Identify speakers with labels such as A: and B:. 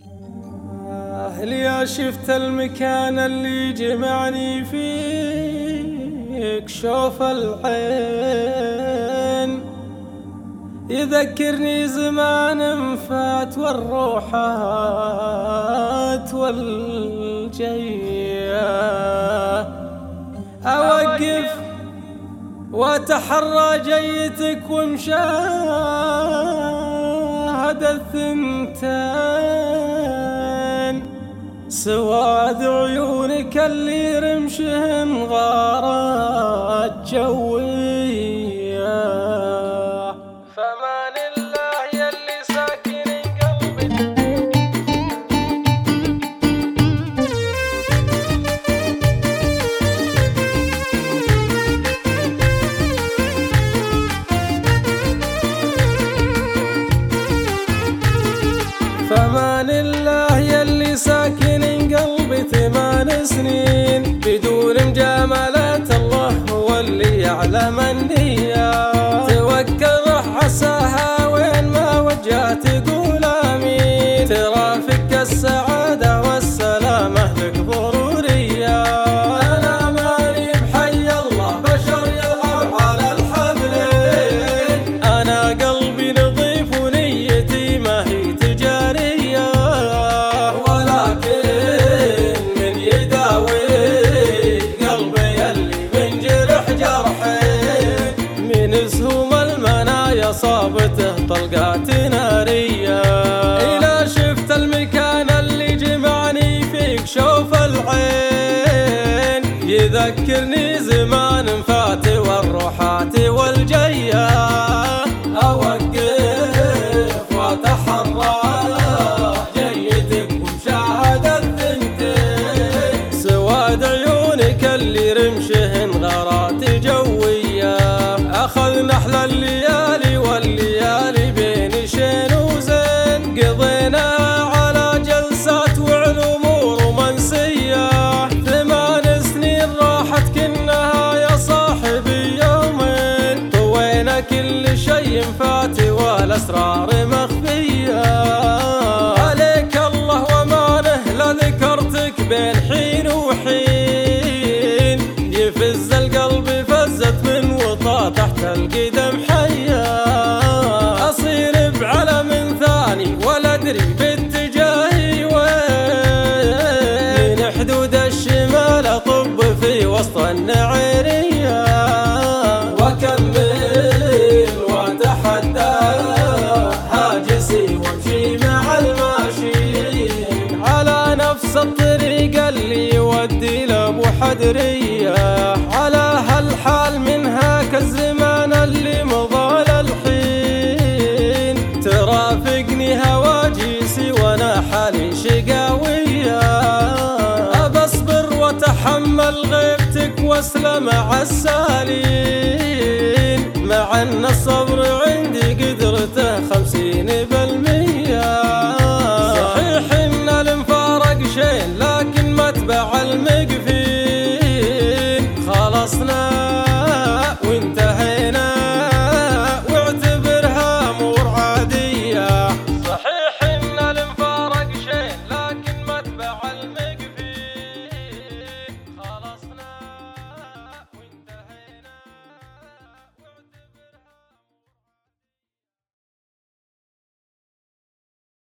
A: يا شفت المكان اللي جمعني فيك شوف العين يذكرني زمان فات والروحات والجية أوقف واتحرى جيتك ومشاهد الثنتين سواد عيونك اللي رمشهن غارات جوية فمان الله يلي ساكن قلبي فمان الله يلي ساكن قلبي 8 سنين بدون مجاملة الله هو اللي يعلم النية توكل عساها وين ما وجهت تقول آمين ترى فيك السعادة والسلامة لك ضرورية أنا ماني بحي الله بشر يلعب على الحبلين أنا قلبي نظيف ونيتي ما هي تجارية ولكن من يداوي قلبي اللي من جرح جرحين من سهوم المنايا صابته طلقات نارية إذا شفت المكان اللي جمعني فيك شوف العين يذكرني زمان فات والروحات والجية أوقف واتحرى جيتك ومشاهد الثنتين سواد عيونك اللي رمشهن غارات جوية أخذنا أحلى الليالي والليالي بين شين وزين قضينا على جلسات وعلوم رومانسية 8 سنين راحت كنها يا صاحبي يومين طوينا كل شيء فاتي والأسرار مخفية عليك الله ومانه لذكرتك بين حين وحين يفز القلب فزت من وطا تحت القدم حية أصير بعلم ثاني ولا أدري باتجاهي وين من حدود الشمال أطب في وسط النعيرية وأكمل وأتحدى هاجسي وامشي مع الماشيين على نفس الطريق اللي يودي لأبو حدرية على هالحال من هاك الزمان اللي مضى للحين ترافقني هواجيسي وانا حالي شقاوية أبصبر واتحمل غيبتك واسلم مع السالين مع ان الصبر عندي